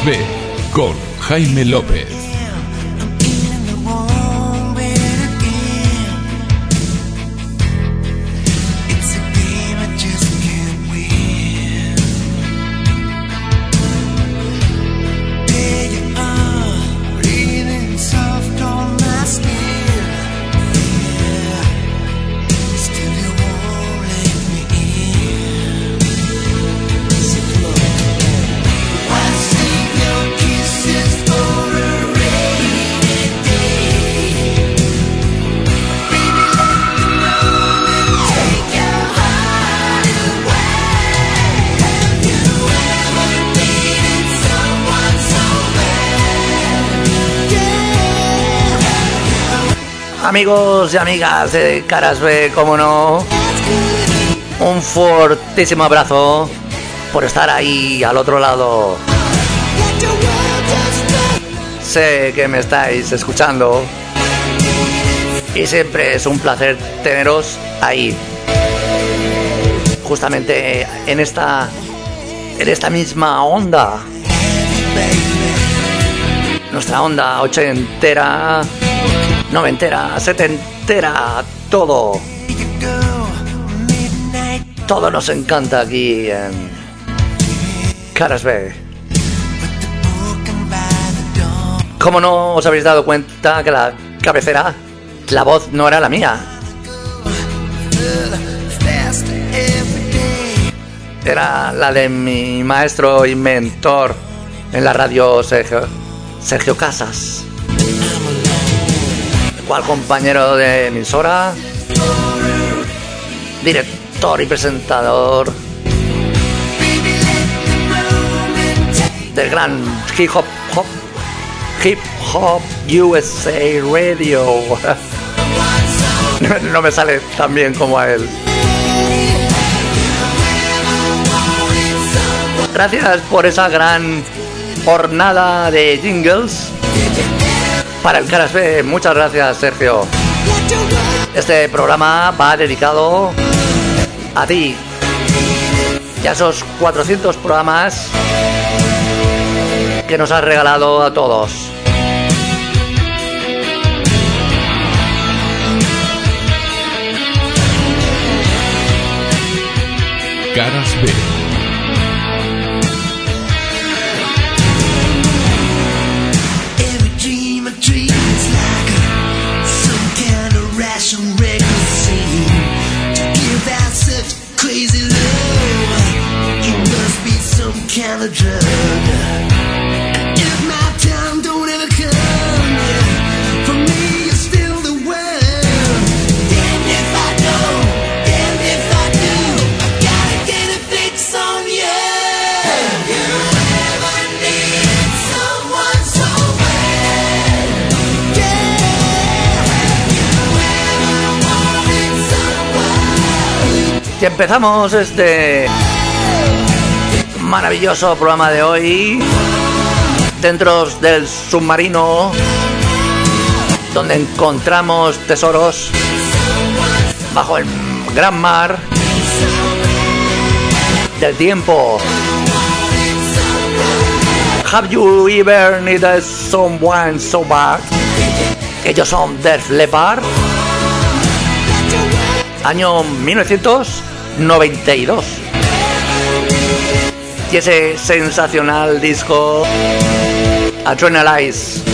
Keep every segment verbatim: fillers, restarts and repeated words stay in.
Caras B con Jaime López. Amigos y amigas de Caras B, como no, un fortísimo abrazo por estar ahí al otro lado. Sé que me estáis escuchando y siempre es un placer teneros ahí, justamente en esta, en esta misma onda, nuestra onda ochentera, noventera, setentera, todo. Todo nos encanta aquí en Caras B. ¿Cómo no os habéis dado cuenta que la cabecera, la voz no era la mía? Era la de mi maestro y mentor en la radio, Sergio, Sergio Casas. Cual compañero de emisora, director y presentador del gran hip hop, hop hip hop U S A Radio. No, no me sale tan bien como a él. Gracias por esa gran jornada de jingles para el Caras B. Muchas gracias, Sergio. Este programa va dedicado a ti y a esos cuatrocientos programas que nos has regalado a todos. Caras B. Kind of drug. If my time don't ever come, yeah, for me you're still the one. Damn if I don't, damn if I do, I gotta get a fix on you. Have you ever needed someone so bad? Yeah. Have you ever wanted someone? Y empezamos este maravilloso programa de hoy dentro del submarino, donde encontramos tesoros bajo el gran mar del tiempo. Have you ever needed someone so bad? Ellos son Def Leppard, año mil novecientos noventa y dos. Y ese sensacional disco Adrenalize.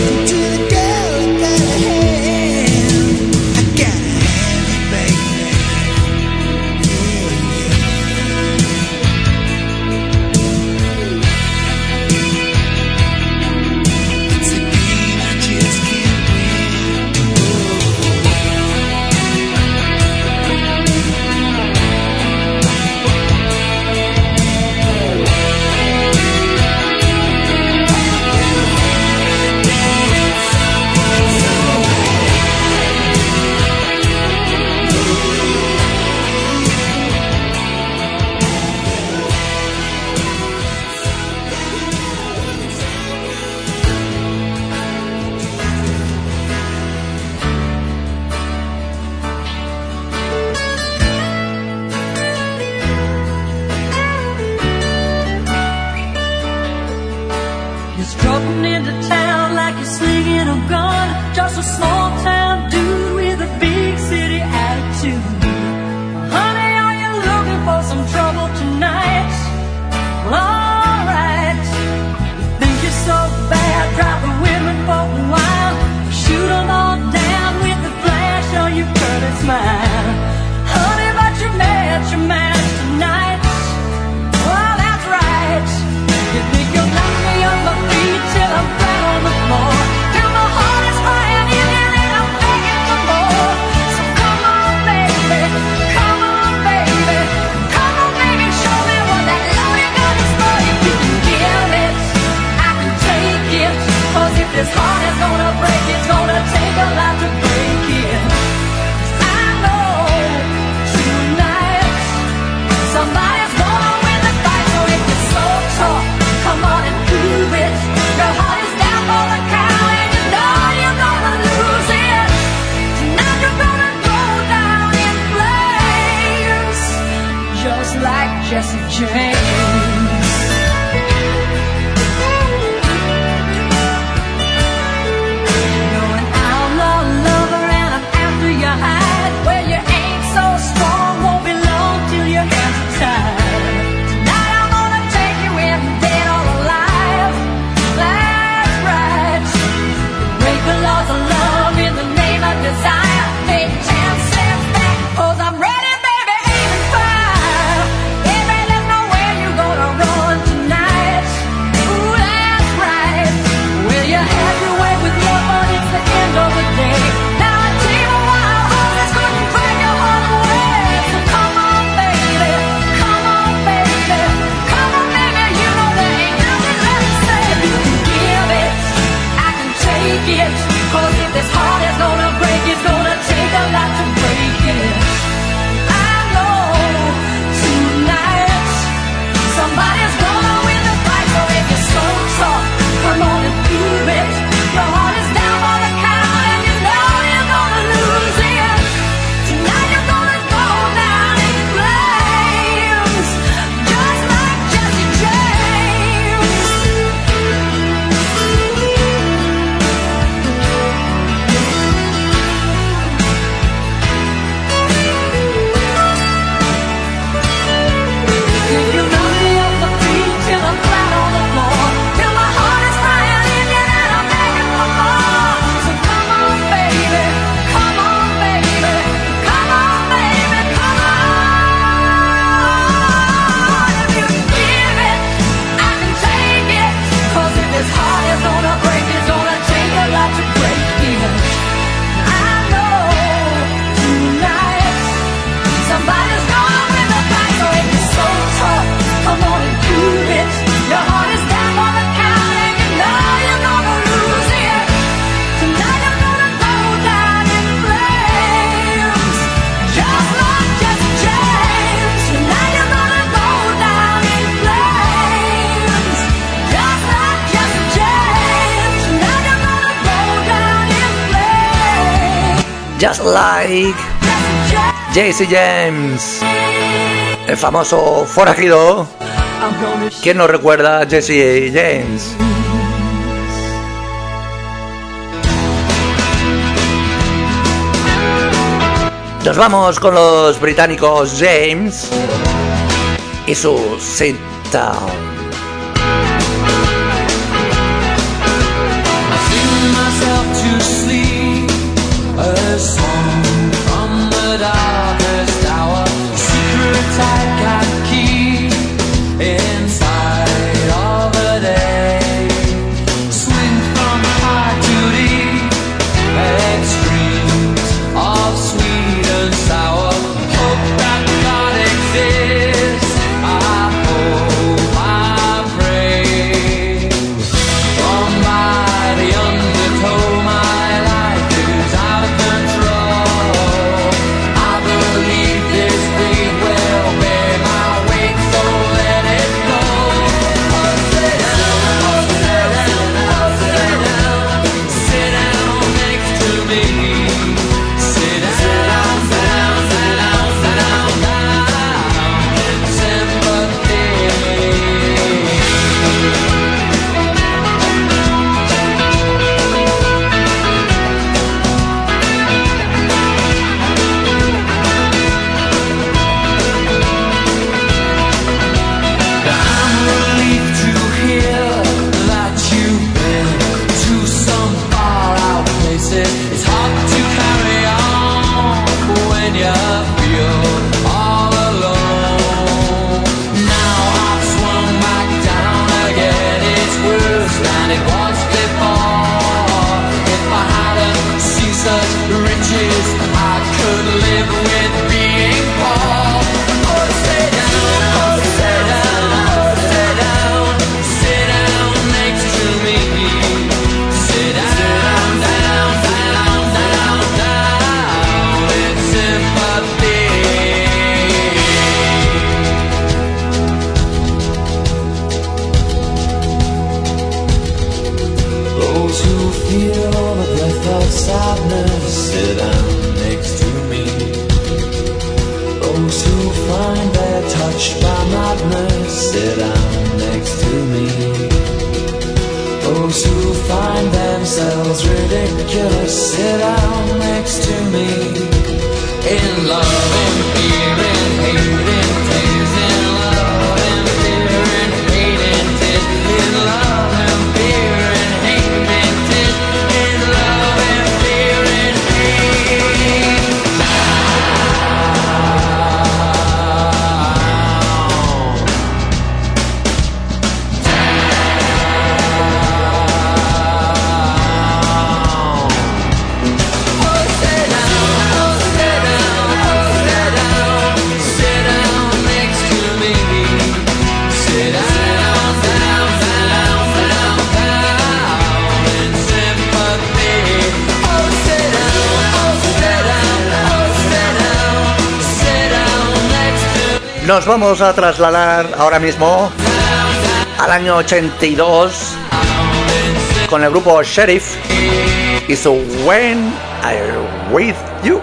Yeah. You're strutting into town like you're slinging a gun. Just a small town dude with a big city attitude. Honey, are you looking for some trouble tonight? Well, alright. You think you're so bad, drive the women for a while. Shoot them all down with the flash on your pretty smile. Honey, but you're mad, you're mad tonight. Well, that's right. You think you'll knock me on my feet till I'm flat on the floor, till my heart is crying in here and I'm begging for more. So come on, baby, come on, baby, come on, baby, show me what that love you got is for. If you can give it, I can take it. 'Cause if this heart is gonna break, it's gonna take a lot to break it. I know tonight somebody's gonna win the fight. So if you're so tough, come on and prove it. Your heart is down for the count and you know you're gonna lose it. Tonight you're gonna go down in flames, just like Jesse James. You're an outlaw lover and I'm after your hide. Well, you ain't so strong, won't be long till your hands are tied. Tonight I'm gonna take you in, dead or alive. That's right. Break the laws of love in the name of desire. Take ten steps back, 'cause I'm ready, baby, aim and fire. Baby, there's nowhere you're gonna run tonight. Ooh, that's right. Well, you had your way with love, but it's the end of the day. Now a team of wild horses couldn't break your heart away. So come on, baby, come on, baby, come on, baby, you know there ain't nothing left to say. If you can give it, I can take it. 'Cause if this heart is gonna break, it's gonna take a lot to break it. I know tonight somebody's gonna win the fight. So if you're so tough, come on and prove it. Your heart is down for the count and you know you're gonna lose it. Tonight you're gonna go down in flames, just like Jesse James. If you knock me off my feet till I'm flat on the floor, till my heart is crying in you and I'm begging for more. So come on, baby, come on, baby, come on, baby, come on. If you can give it, I can take it. 'Cause if this heart is gonna break, it's gonna take a lot to break it. I know tonight somebody's gonna win the fight. So if you're so tough, come on and prove it. Your heart is down for the count and you know you're gonna lose it. Tonight you're gonna go down in flames, just like Jesse James. Tonight you're gonna go down in flames, just like Jesse James. Tonight you're gonna go down in flames, Just like Jesse Jesse James. James, el famoso forajido. I'm gonna ¿Quién nos recuerda a Jesse James? Nos vamos con los británicos James y su Sit Down. Sing myself to sleep, a song from the darkest hour, secret I can keep inside of a day. Swing from high to deep, extremes of sweet and sour. Hope that God exists. I hope I Those who feel the breath of sadness sit down next to me. Those who find they're touched by madness sit down next to me. Those who find themselves ridiculous sit down next to me. In love and fear and hate and tears. In love and fear and hate and tears. In love and fear and hate and tears. In love and fear and hate. Nos vamos a trasladar ahora mismo al año ochenta y dos con el grupo Sheriff y su When I'm With You.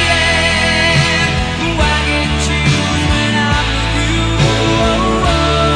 Oh,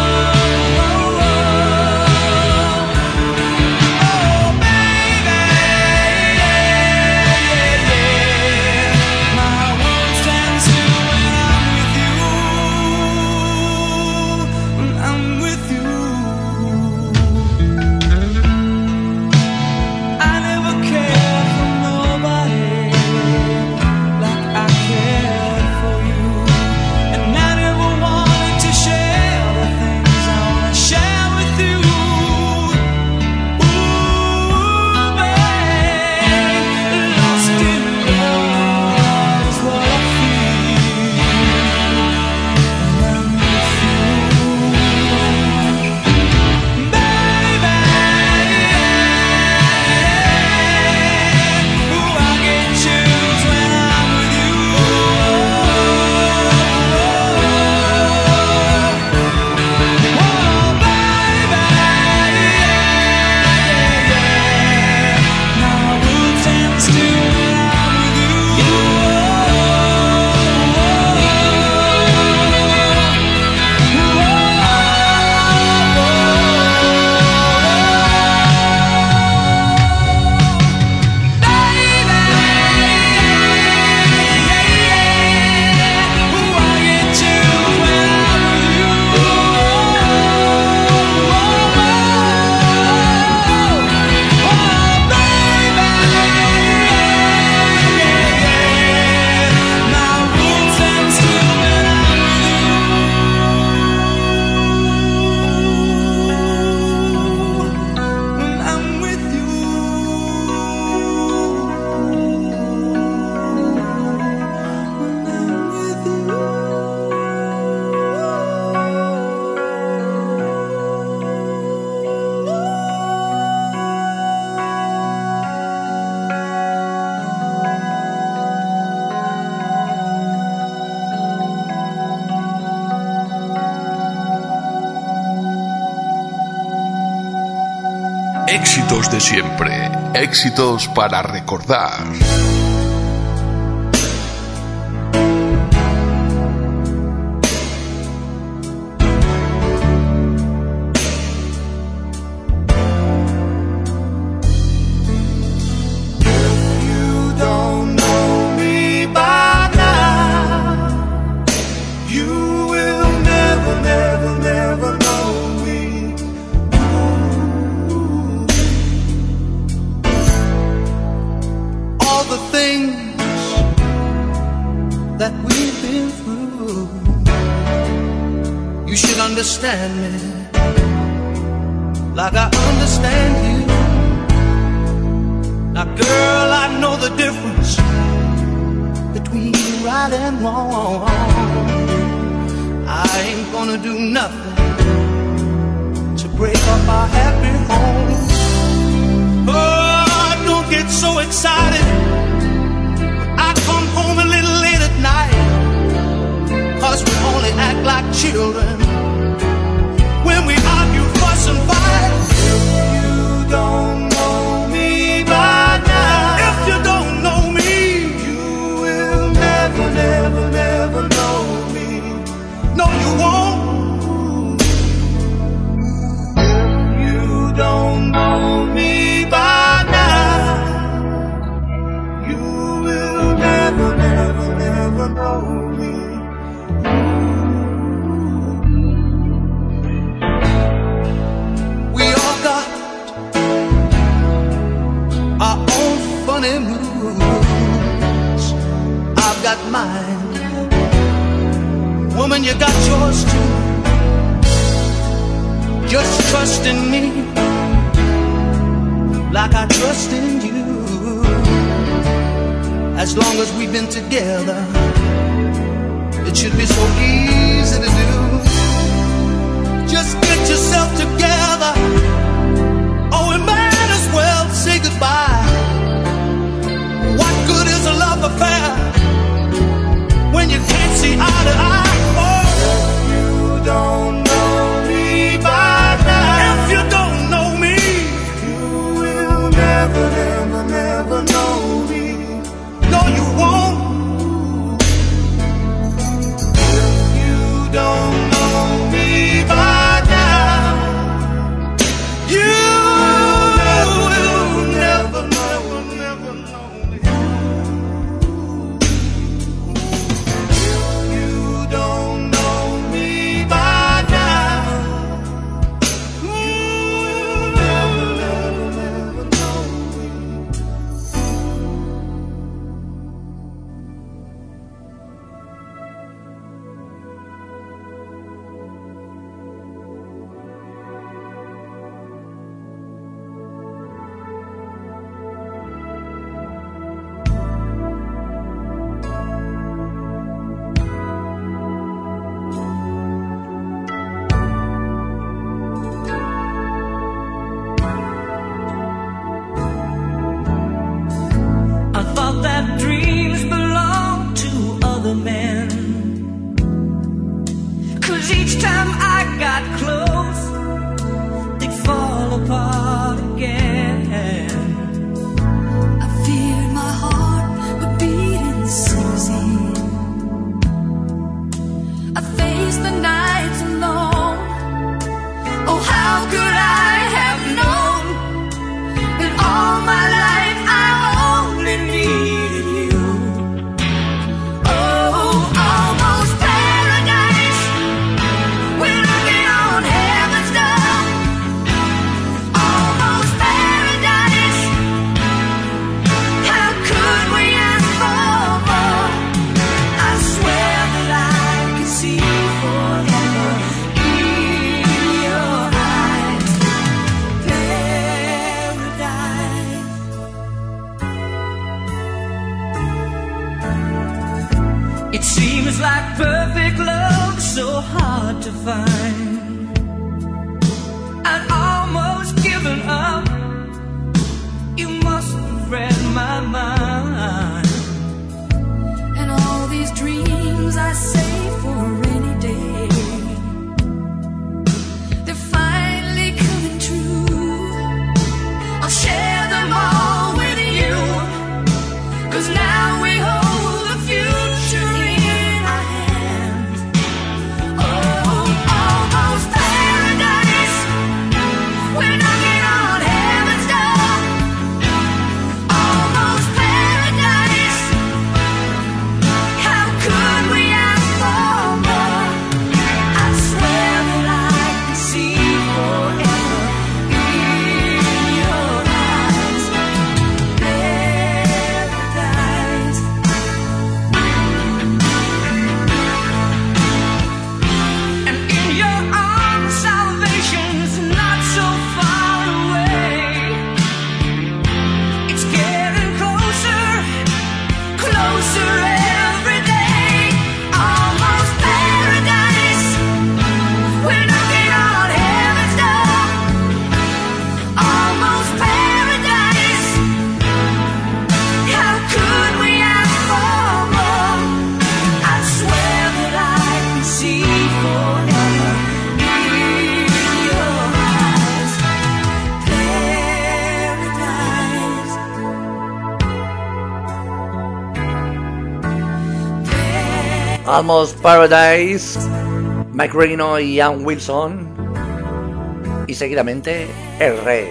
Éxitos de siempre, éxitos para recordar. Understand me like I understand you. Now, girl, I know the difference between right and wrong. I ain't gonna do nothing to break up our happy home. Oh, don't get so excited. I come home a little late at night, 'cause we only act like children when we argue, fuss and fight. If you don't know me by now, if you don't know me, you will never, never, never know me. No, you won't. If you don't know me by now, you will never, never, never know me. Funny moods, I've got mine. Woman, you got yours too. Just trust in me like I trust in you. As long as we've been together, it should be so easy to do. Just get yourself together. Oh, we might as well say goodbye. What good is a love affair when you can't see eye to eye? Oh, if you don't know me by now, if you don't know me, you will never, never, never know me. No, you won't. If you don't know me by now, you will never, never, never know. It seems like perfect love, so hard to find. I'd almost given up. You must have read my mind. And all these dreams I save for a rainy day, they're finally coming true. Almost Paradise, Mike Reno y Ian Wilson. Y seguidamente El Rey.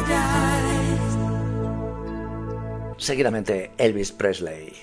Seguidamente Elvis Presley.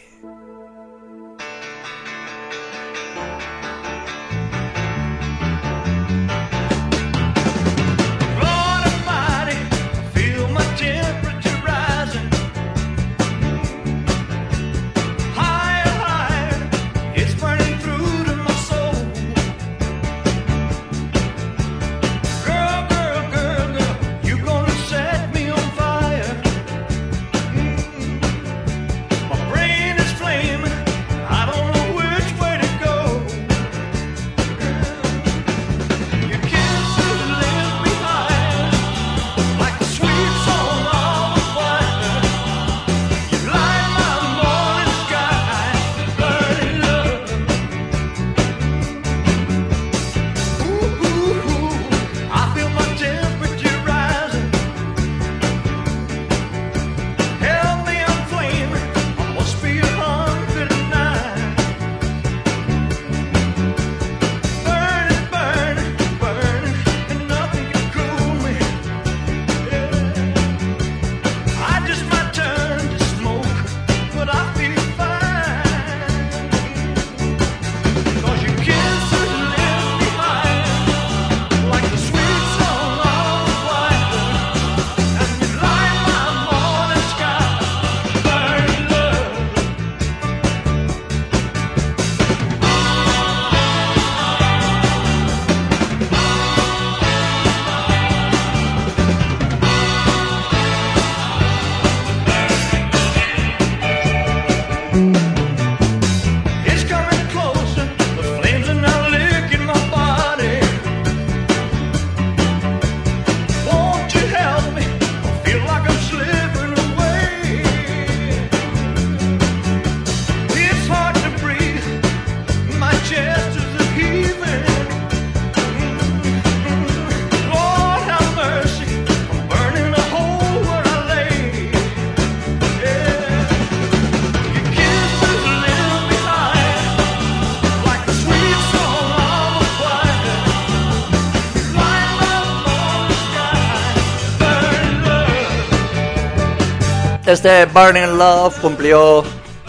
Este Burning Love cumplió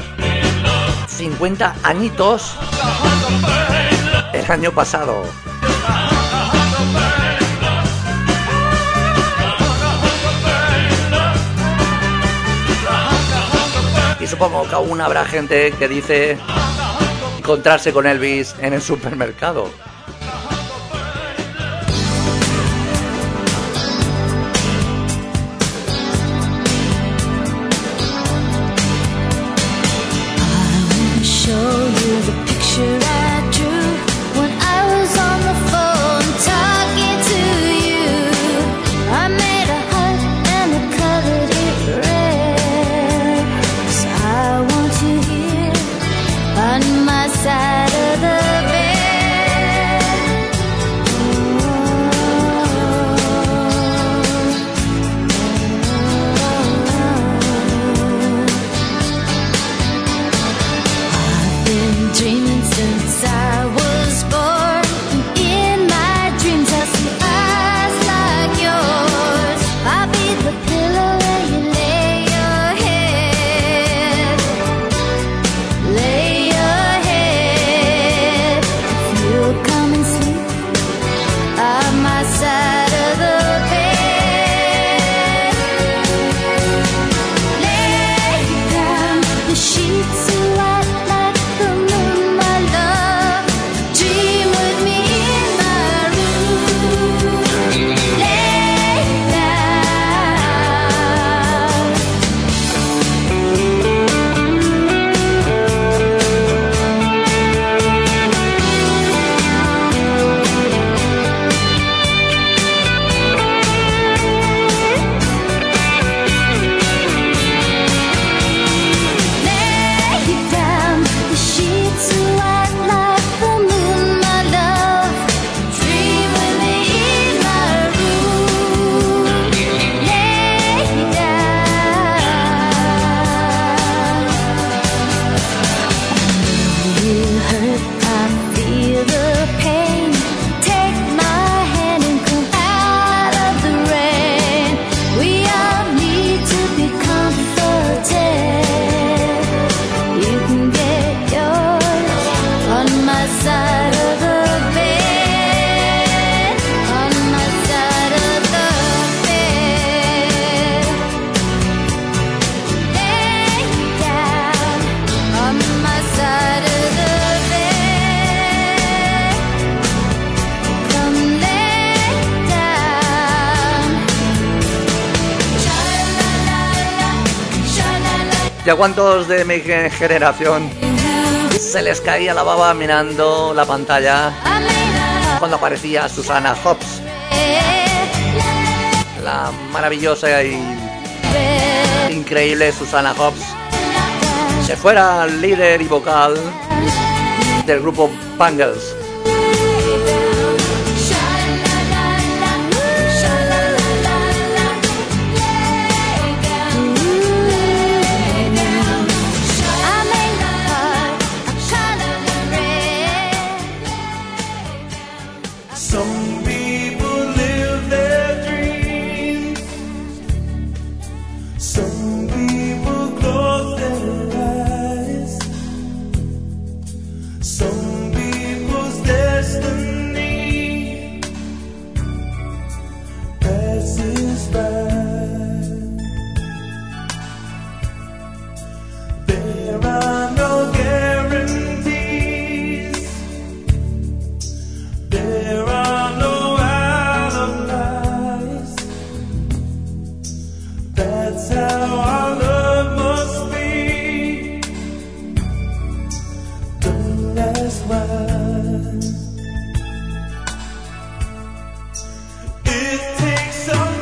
cincuenta añitos el año pasado. Y supongo que aún habrá gente que dice encontrarse con Elvis en el supermercado. Side of the bed. ¿Y a cuántos de mi generación se les caía la baba mirando la pantalla cuando aparecía Susanna Hoffs? La maravillosa y increíble Susanna Hoffs se fuera líder y vocal del grupo Bangles. Some people live their dreams. Some people close their eyes. Some people's destiny passes by. There are no guarantees. There are no alibis. That's how our love must be. Don't ask why. It takes some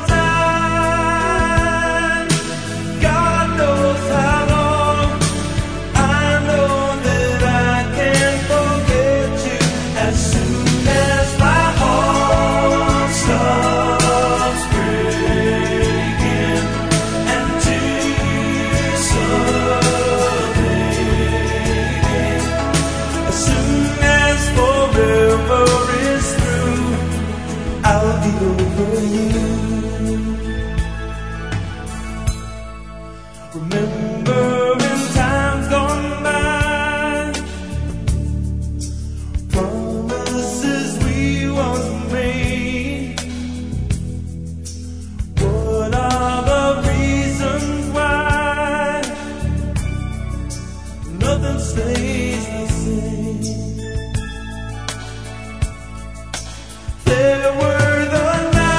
time. God knows how long. I know that I can't forget you as soon as my heart stops breaking and tears start fading. As soon as forever is through, I'll be over you. Remember in times gone by, promises we once made. What are the reasons why nothing stays the same? There were the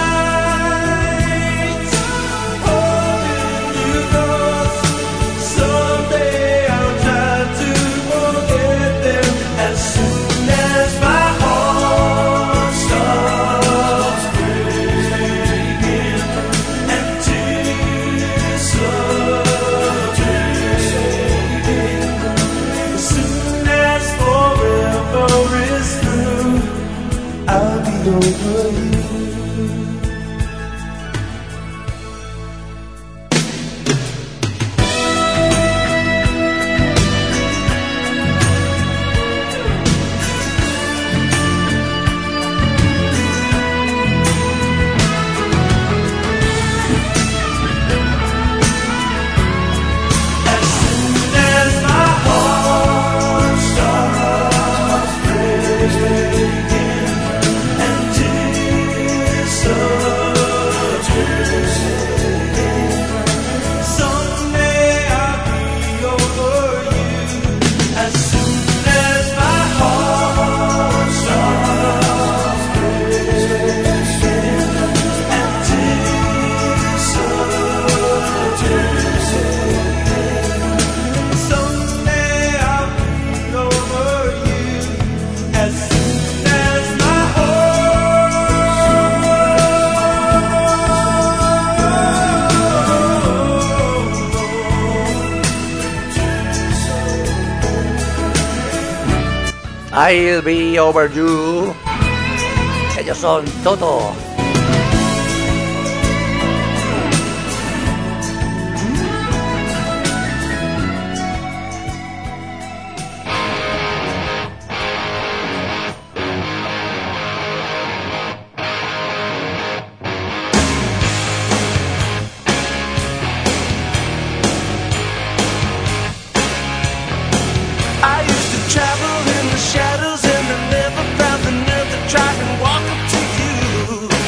nights holding you close. Someday I'll try to forget them as soon as my heart stops breaking and tears start fading. As soon as forever is through, I'll be over you. As soon as my heart stops breaking and tears start fading, someday I'll be over you. As soon as my heart stops breaking and tears start fading, someday I'll be over you. As soon as my I'll be over you. Ellos son Toto. I used to travel in the shadows and I never found the nerve to try and walk up to you.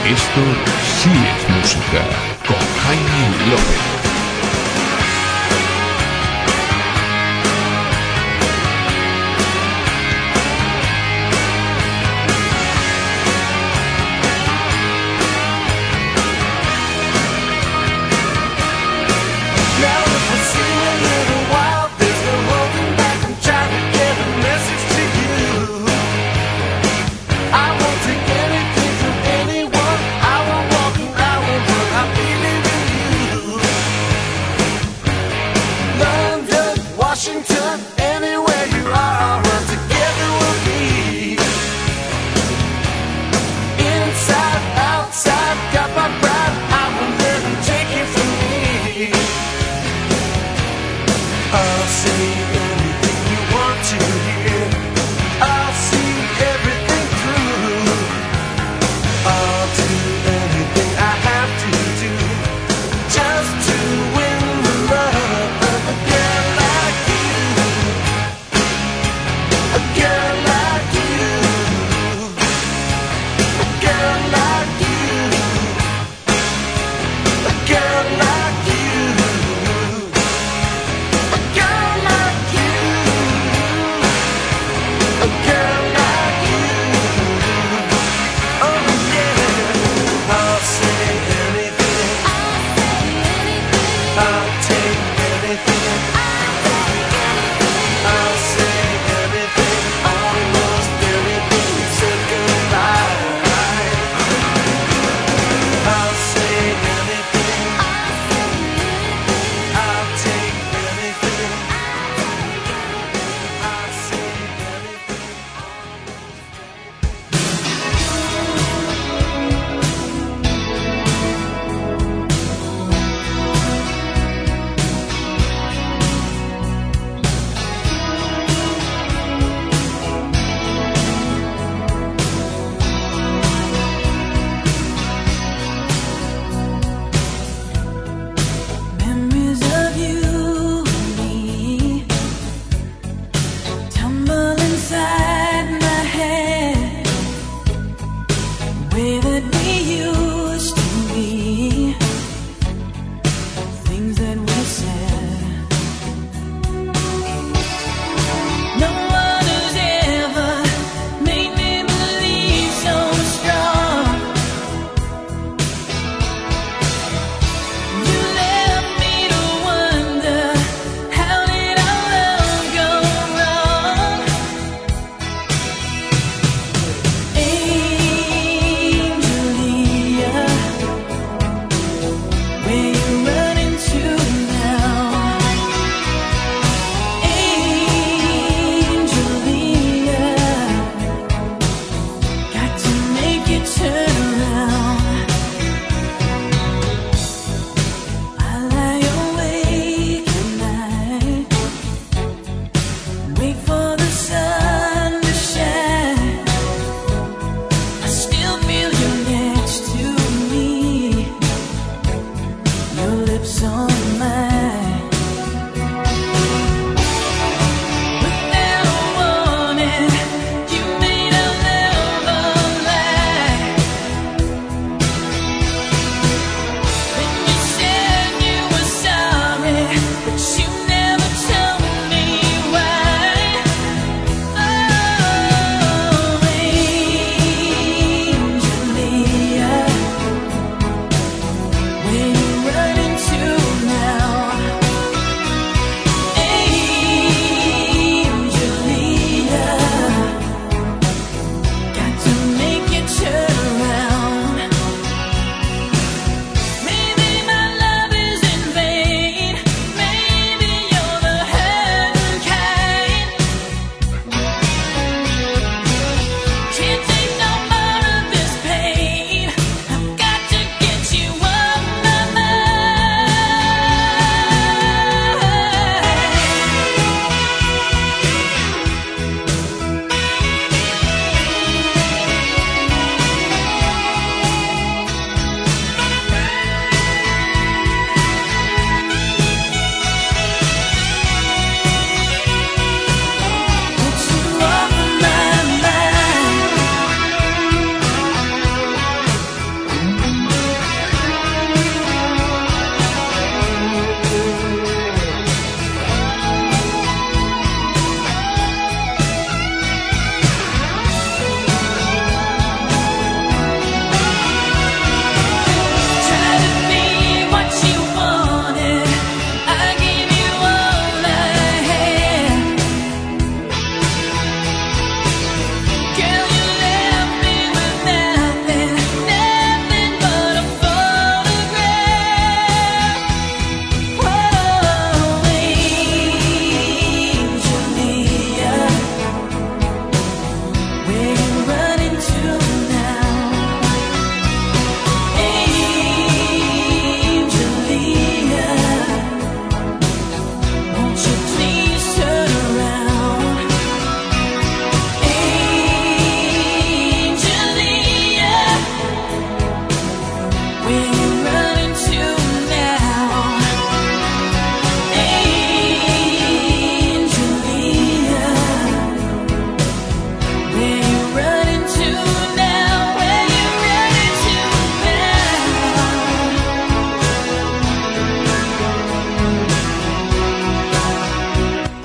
Esto sí es música con Jaime López. I won't walk, I won't run, I'm feeling you.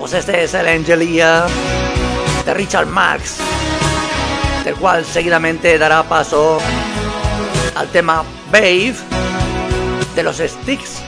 Pues este es el Angelia de Richard Marx, del cual seguidamente dará paso al tema Babe de los Styx.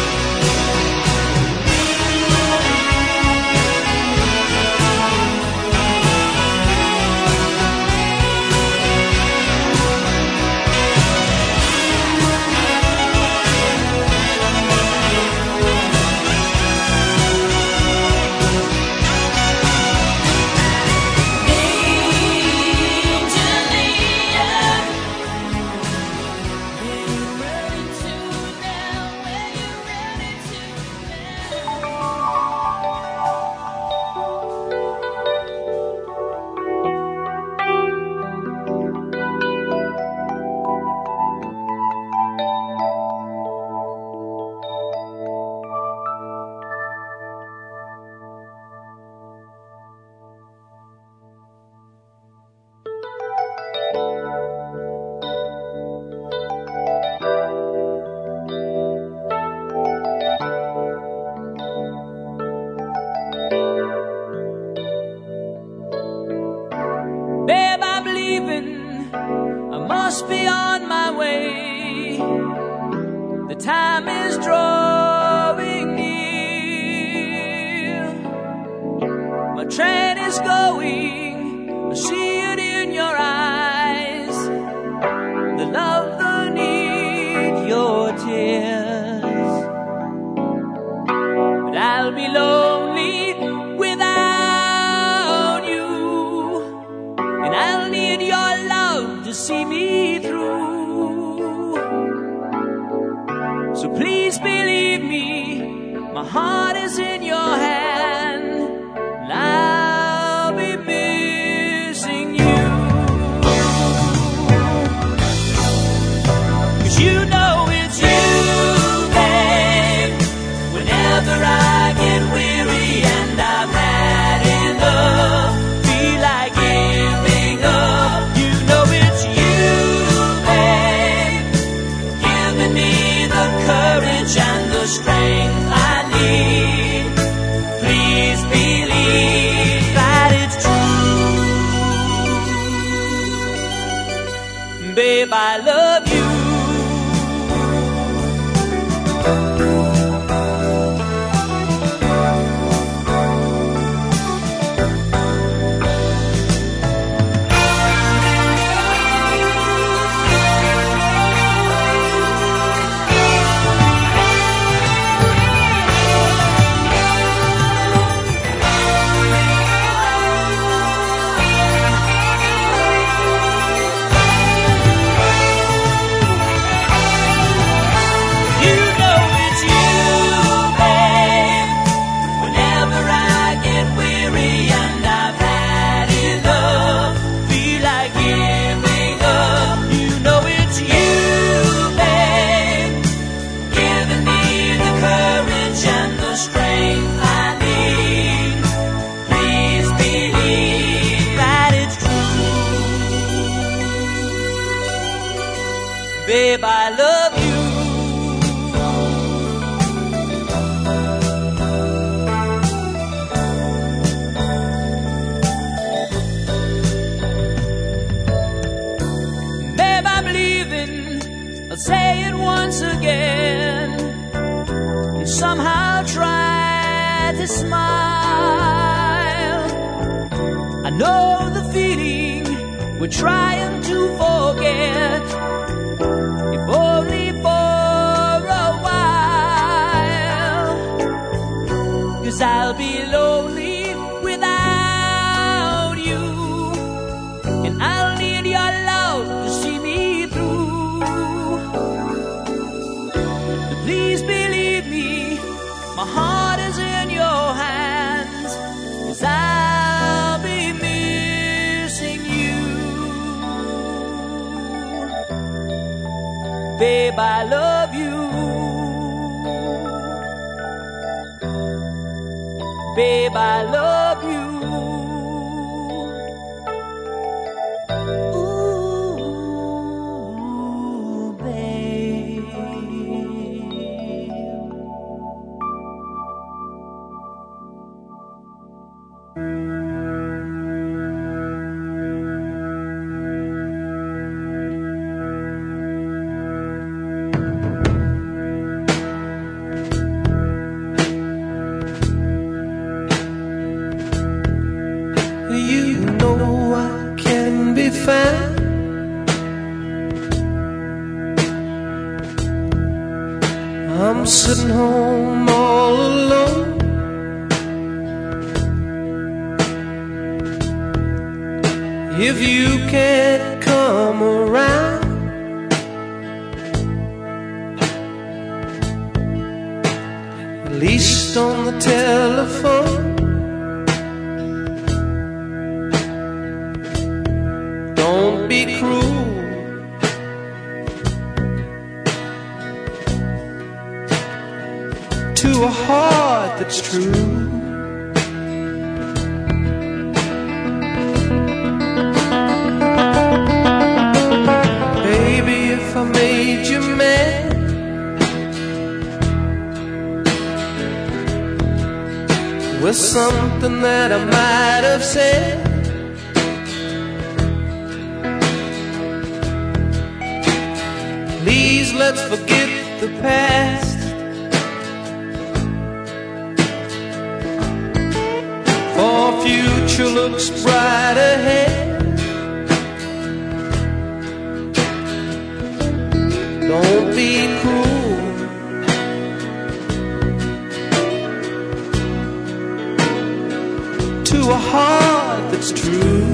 Babe, I love you. Babe, I love you. Ooh, babe. sitting home all alone. If you can't come around, at least on the telephone, don't be cruel to a heart that's true. Baby, if I made you mad, with something that I might have said, please let's forget the past. For future looks bright ahead. Don't be cruel to a heart that's true.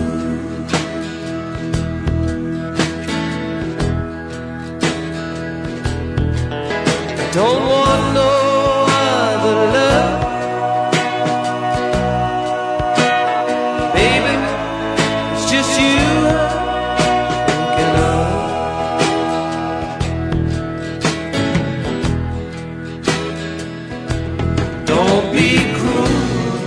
I don't want no other love, baby, it's just you I'm thinking of. Don't be cruel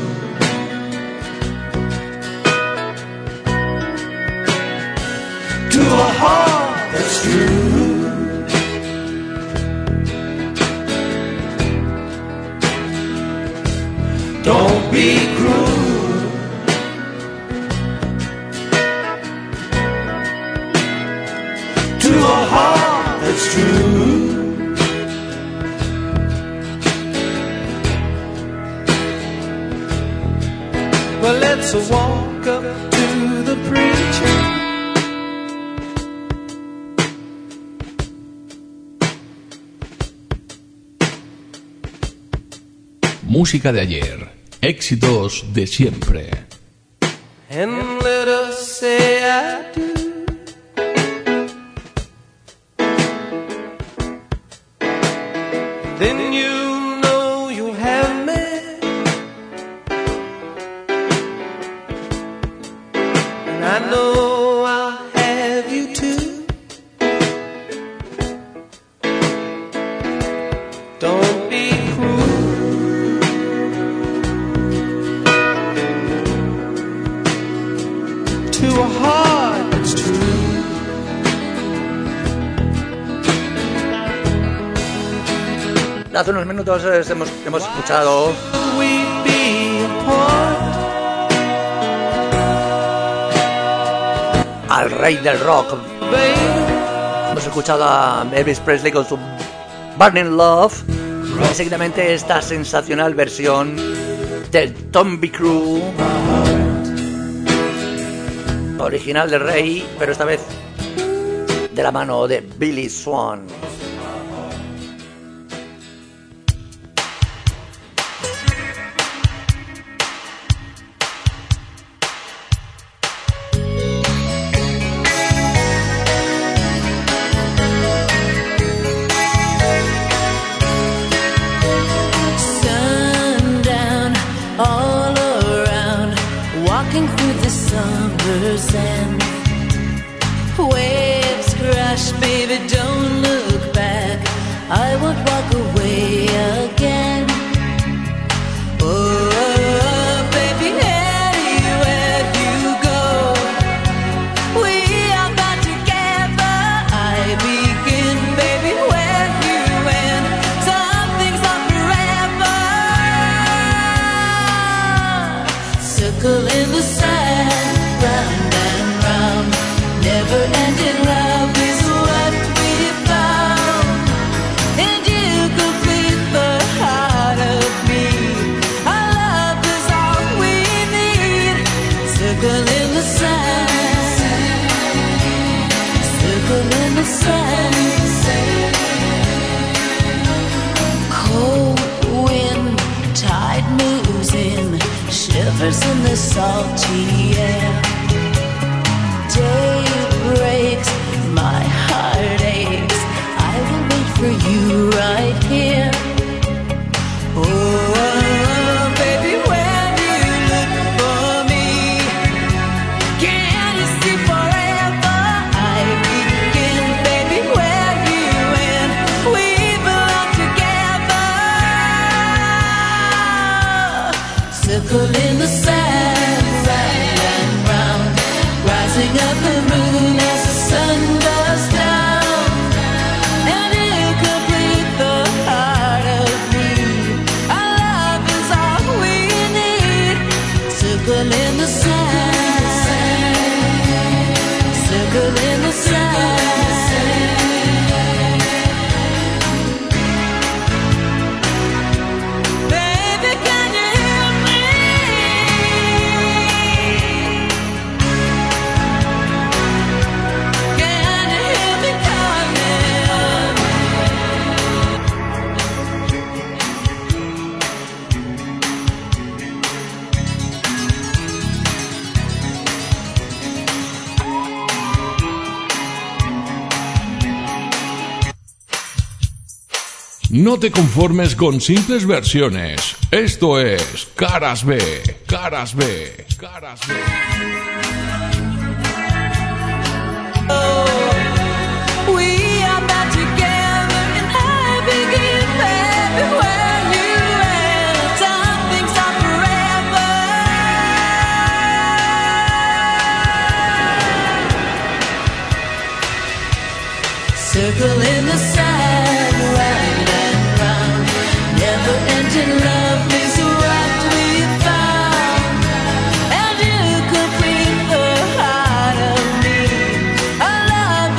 to a heart that's true. Don't be cruel to a heart that's true. Well, let's walk up to the preacher. Música de ayer, éxitos de siempre. And let us say I do. Then you know you have me. And I know I'll have you too. Don't be cruel to a heart that's true. Hace unos minutos eh, hemos, hemos escuchado We'd be apart. al rey del rock. Baby, Hemos escuchado a Elvis Presley con su Burning Love y seguidamente esta sensacional versión del Tommy Crew original del rey, pero esta vez de la mano de Billy Swan. Sundown all around, walking through the summer sand. Waves crash, baby, don't look back. I won't walk away again. Oh, baby, anywhere you go, we are bound together. I begin, baby, where you end. Some things are forever. Circle in the sand, round and round. Never-ending love is what we found, and you complete the heart of me. Our love is all we need. Circle in the sand, circle in the sand. Cold lovers in the salty air. Day breaks, my heart aches. I will wait for you right here. Oh, baby, when you look for me, can you see forever? I begin, baby, where you end. We belong together. Circle in the sand, round and round, rising up the moon as the sun goes down, and you complete the heart of me. Our love is all we need. Circle in the sand, circle in the sand. Baby, can you hear me? Can you hear me coming? No te conformes con simples versiones. Esto es Caras B, Caras B, Caras B. We are back together and I begin, baby, where you end. Something stop forever. Circle in the sand, round and round. Never ending love is what we found. And you complete the heart of me. Our love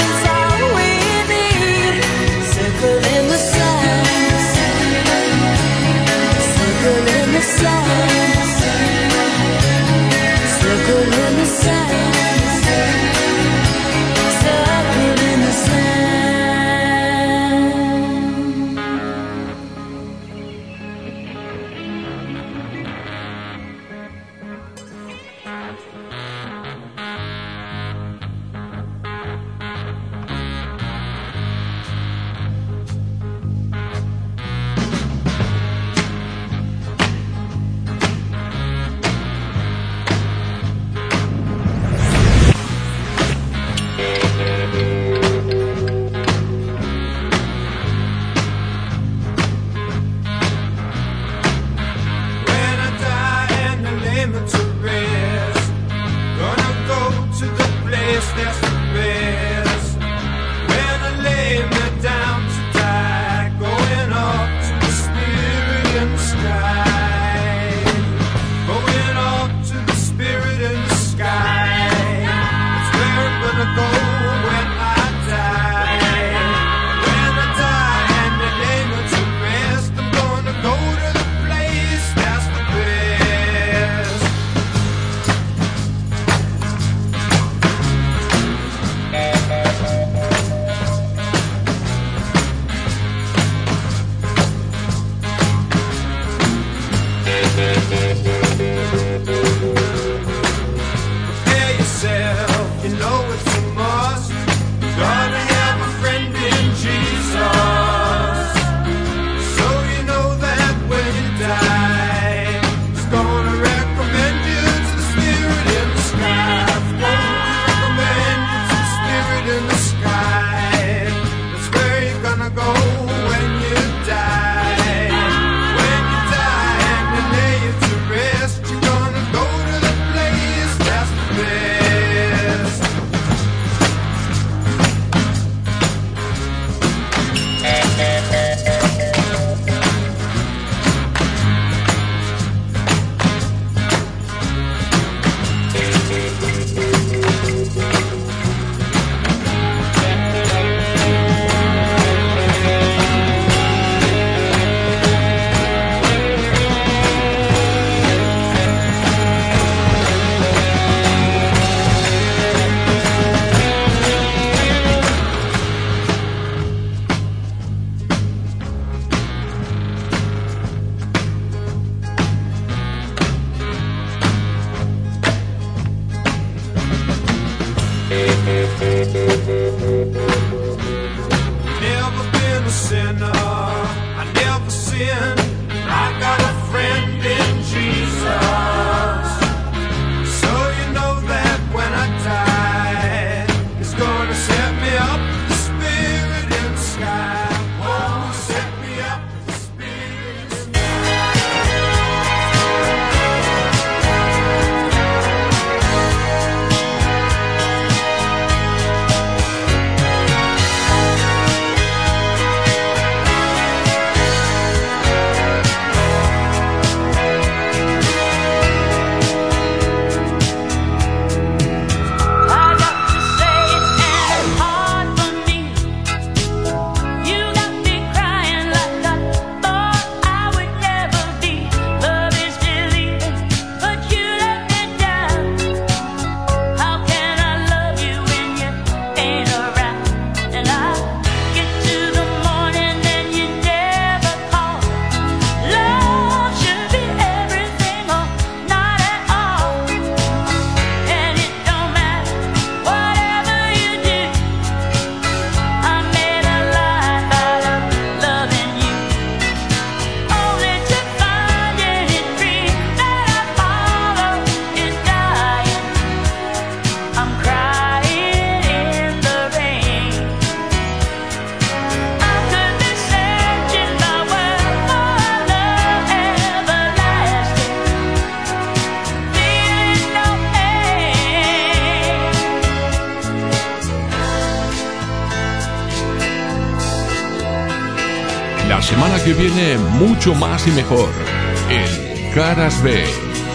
semana que viene mucho más y mejor en Caras B.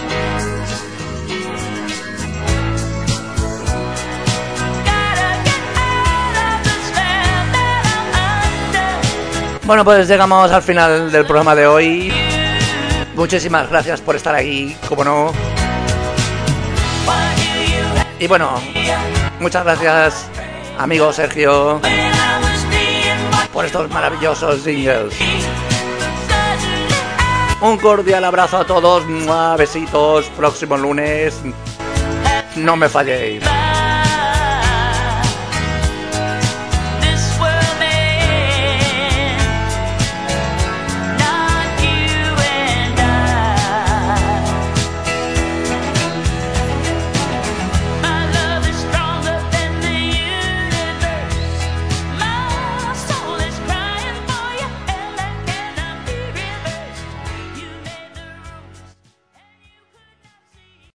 Bueno, pues llegamos al final del programa de hoy. Muchísimas gracias por estar aquí, como no. Y bueno, muchas gracias, amigo Sergio, por estos maravillosos jingles. Un cordial abrazo a todos, ¡mua! Besitos, próximo lunes, no me falléis.